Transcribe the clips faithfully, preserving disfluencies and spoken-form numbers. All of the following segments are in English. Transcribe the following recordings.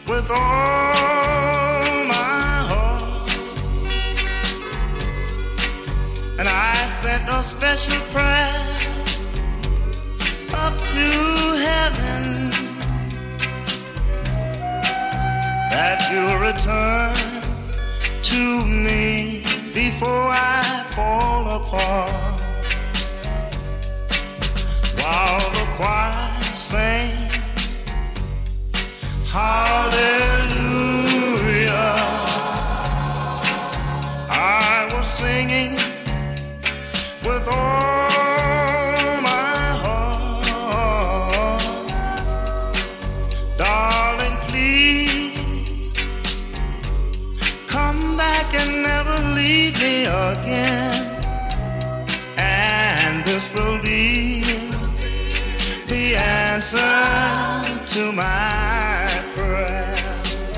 with all my heart, and I sent a special prayer up to heaven that you'll return to me before I fall apart. While the choir sings hallelujah, I was singing with all my heart. Darling, please come back and never leave me again, and this will be the answer to my prayer.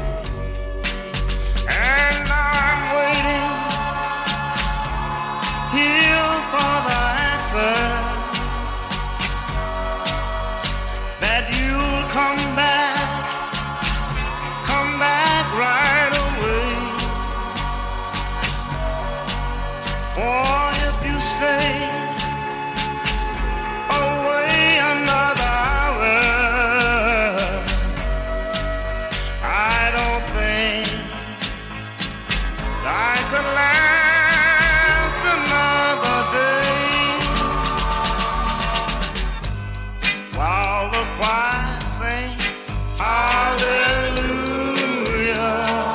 And I'm waiting here for the answer, that you'll come back, come back right away. For if you stay away another hour, I don't think I could last another day. While the choir sings hallelujah,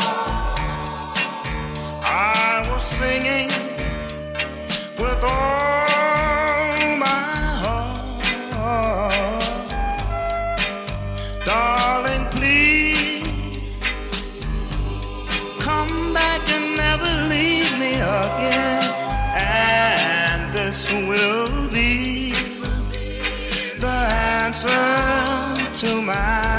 I was singing with all my heart. Darling, please come back and never leave me again, and this will be the answer to my